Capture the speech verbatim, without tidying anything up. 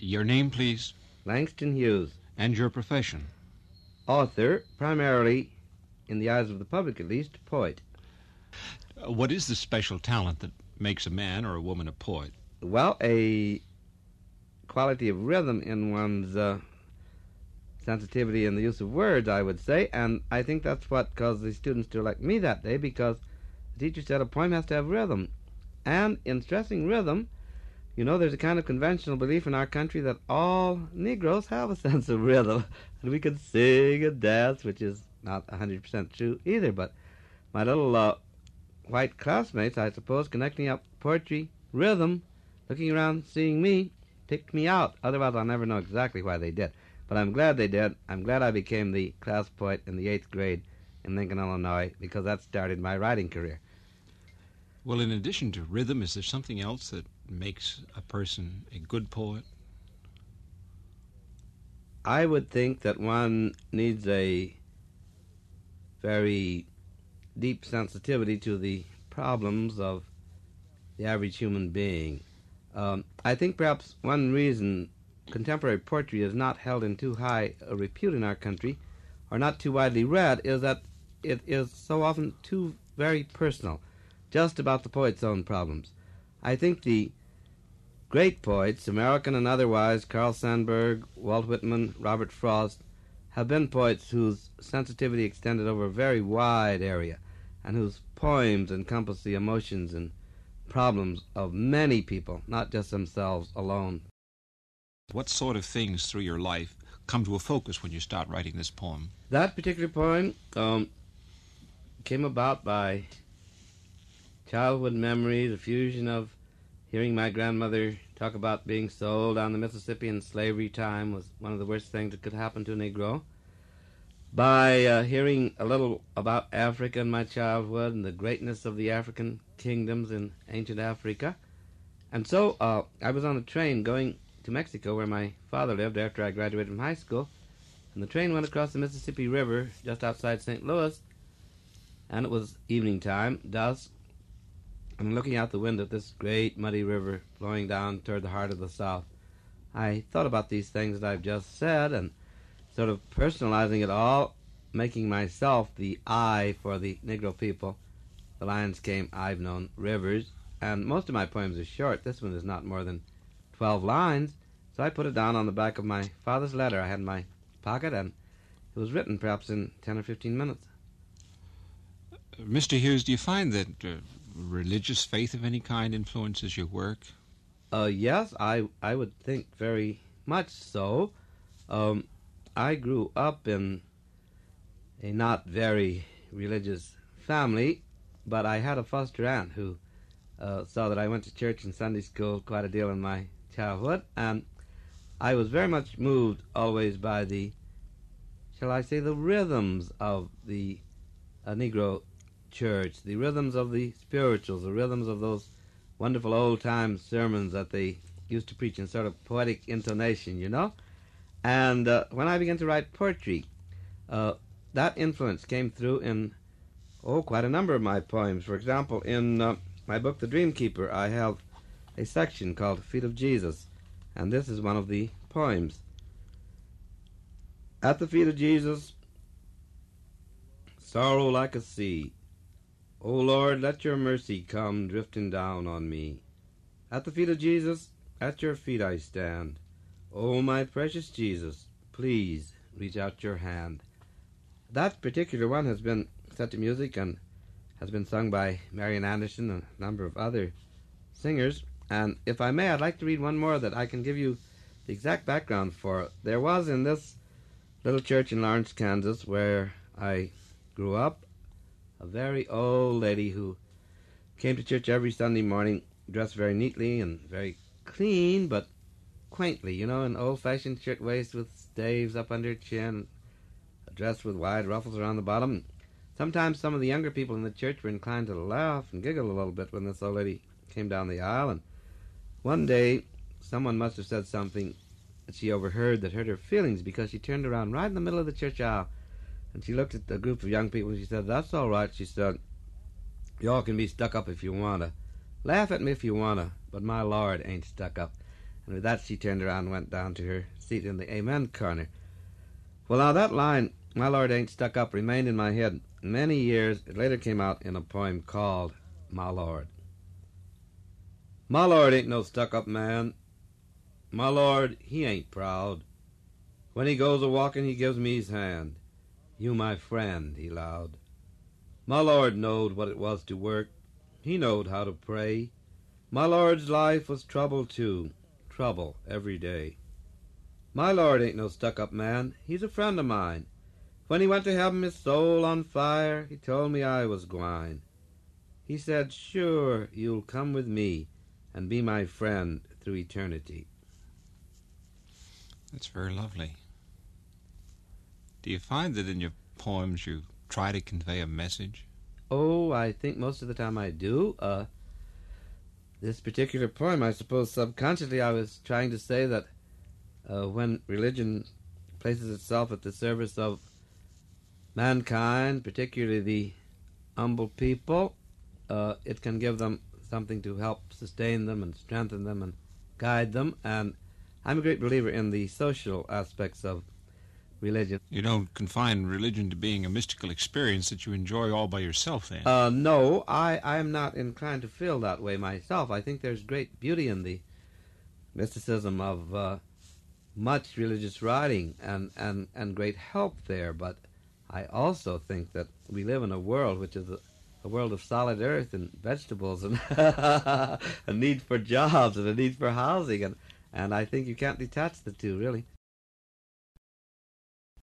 Your name, please? Langston Hughes. And your profession? Author, primarily, in the eyes of the public at least, poet. Uh, what is the special talent that makes a man or a woman a poet? Well, a quality of rhythm in one's uh, sensitivity in the use of words, I would say, and I think that's what caused the students to elect me that day, because the teacher said a poem has to have rhythm. And in stressing rhythm, you know, there's a kind of conventional belief in our country that all Negroes have a sense of rhythm, and we can sing and dance, which is not one hundred percent true either, but my little uh, white classmates, I suppose, connecting up poetry, rhythm, looking around, seeing me, picked me out. Otherwise, I'll never know exactly why they did. But I'm glad they did. I'm glad I became the class poet in the eighth grade in Lincoln, Illinois, because that started my writing career. Well, in addition to rhythm, is there something else that makes a person a good poet? I would think that one needs a very deep sensitivity to the problems of the average human being. Um, I think perhaps one reason contemporary poetry is not held in too high a repute in our country, or not too widely read, is that it is so often too very personal, just about the poet's own problems. I think the great poets, American and otherwise, Carl Sandburg, Walt Whitman, Robert Frost, have been poets whose sensitivity extended over a very wide area, and whose poems encompass the emotions and problems of many people, not just themselves alone. What sort of things through your life come to a focus when you start writing this poem? That particular poem um, came about by childhood memories, a fusion of hearing my grandmother talk about being sold on the Mississippi in slavery time was one of the worst things that could happen to a Negro. By uh, hearing a little about Africa in my childhood and the greatness of the African kingdoms in ancient Africa. And so uh, I was on a train going to Mexico, where my father lived, after I graduated from high school. And the train went across the Mississippi River just outside Saint Louis, and it was evening time, dusk. And looking out the window at this great muddy river flowing down toward the heart of the South, I thought about these things that I've just said, and sort of personalizing it all, making myself the I for the Negro people. The lines came, I've known rivers, and most of my poems are short. This one is not more than twelve lines, so I put it down on the back of my father's letter I had in my pocket, and it was written perhaps in ten or fifteen minutes. Uh, Mister Hughes, do you find that uh, religious faith of any kind influences your work? Uh, yes, I, I would think very much so. Um, I grew up in a not very religious family, but I had a foster aunt who uh, saw that I went to church and Sunday school quite a deal in my childhood, and I was very much moved always by the, shall I say, the rhythms of the uh, Negro church, the rhythms of the spirituals, the rhythms of those wonderful old-time sermons that they used to preach in sort of poetic intonation, you know? And uh, when I began to write poetry, uh, that influence came through in, oh, quite a number of my poems. For example, in uh, my book, The Dreamkeeper, I have a section called Feet of Jesus, and this is one of the poems. At the feet of Jesus, sorrow like a sea. O Lord, let your mercy come drifting down on me. At the feet of Jesus, at your feet I stand. O my precious Jesus, please reach out your hand. That particular one has been set to music and has been sung by Marian Anderson and a number of other singers. And if I may, I'd like to read one more that I can give you the exact background for. There was in this little church in Lawrence, Kansas, where I grew up, a very old lady who came to church every Sunday morning, dressed very neatly and very clean, but quaintly, you know, in old-fashioned shirtwaist with staves up under her chin, dressed with wide ruffles around the bottom. Sometimes some of the younger people in the church were inclined to laugh and giggle a little bit when this old lady came down the aisle, and one day someone must have said something that she overheard that hurt her feelings, because she turned around right in the middle of the church aisle and she looked at the group of young people and she said, "That's all right," she said. "You all can be stuck up if you want to. Laugh at me if you want to, but my Lord ain't stuck up." And with that she turned around and went down to her seat in the Amen corner. Well, now that line, "My Lord ain't stuck up," remained in my head many years. It later came out in a poem called "My Lord." My Lord ain't no stuck-up man. My Lord, he ain't proud. When he goes a-walking, he gives me his hand. "You my friend," he lowed. My Lord knowed what it was to work. He knowed how to pray. My Lord's life was trouble too, trouble every day. My Lord ain't no stuck-up man. He's a friend of mine. When he went to heaven, his soul on fire, he told me I was gwine. He said, "Sure, you'll come with me and be my friend through eternity." That's very lovely. Do you find that in your poems you try to convey a message? Oh, I think most of the time I do. Uh, this particular poem, I suppose subconsciously I was trying to say that uh, when religion places itself at the service of mankind, particularly the humble people, uh, it can give them something to help sustain them and strengthen them and guide them. And I'm a great believer in the social aspects of religion. You don't confine religion to being a mystical experience that you enjoy all by yourself, then? Uh, no, I, I am not inclined to feel that way myself. I think there's great beauty in the mysticism of uh, much religious writing and, and, and great help there. But I also think that we live in a world which is a, a world of solid earth and vegetables and a need for jobs and a need for housing. And, and I think you can't detach the two, really.